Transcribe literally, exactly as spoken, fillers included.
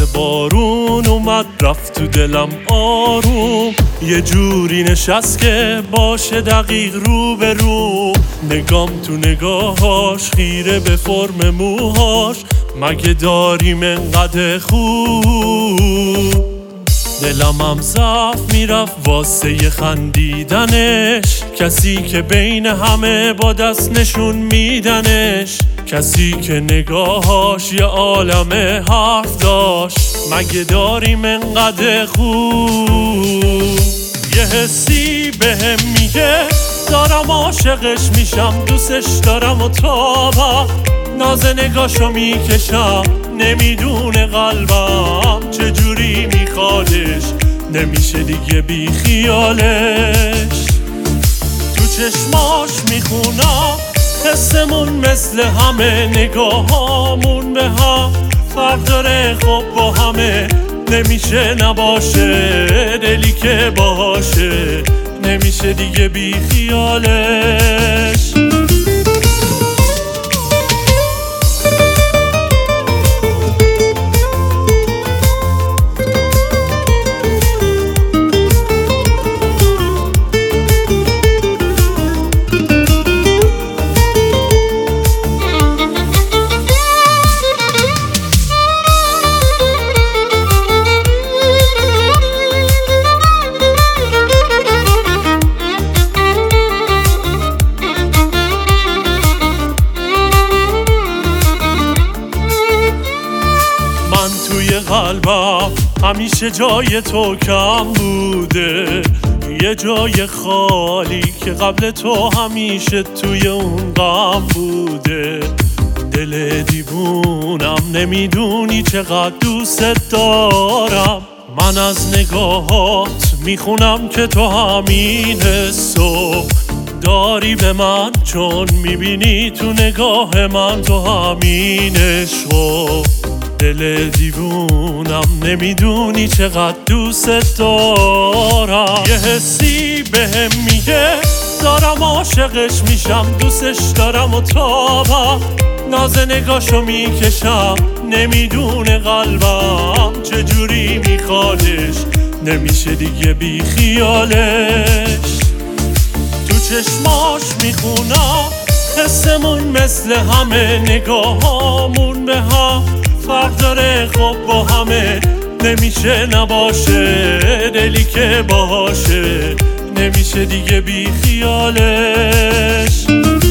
بارون اومد رفت تو دلم آروم، یه جوری نشست که باشه دقیق رو به رو. نگام تو نگاهاش خیره به فرم موهاش، مگه داریم انقدر خوب؟ دلم هم ضعف میرفت واسه خندیدنش، کسی که بین همه با دست نشون میدنش، کسی که نگاهاش یه عالمه حرف داشت. مگه داریم انقدر خوب؟ یه حسی بهم میگه دارم عاشقش میشم، دوستش دارم و تابم، ناز نگاشو میکشم، نمیدونه قلبم چجوری میخوادش، نمیشه دیگه بی خیالش. تو چشماش میخونم حسمون مثل همه، نگاهامون به هم فرق داره خب با همه، نمیشه نباشه دلی که باشه، نمیشه دیگه بی خیالش. توی قلبم همیشه جای تو کم بوده، یه جای خالی که قبل تو همیشه توی اون غم بوده. دل دیوونم نمیدونی چقدر دوست دارم، من از نگاهات میخونم که تو همین حسو داری به من، چون میبینی تو نگاه من تو همین عشقو. دل دیوونم نمیدونی چقدر دوست دارم، یه حسی بهم میگه دارم عاشقش میشم، دوستش دارم و تابم، ناز نگاشو میکشم، نمیدونه قلبم چجوری میخوادش، نمیشه دیگه بی خیالش. تو چشماش میخونم حسمون مثل همه، نگاهامون به هم فرق داره خب با همه، نمیشه نباشه دلی که باشه، نمیشه دیگه بی خیالش.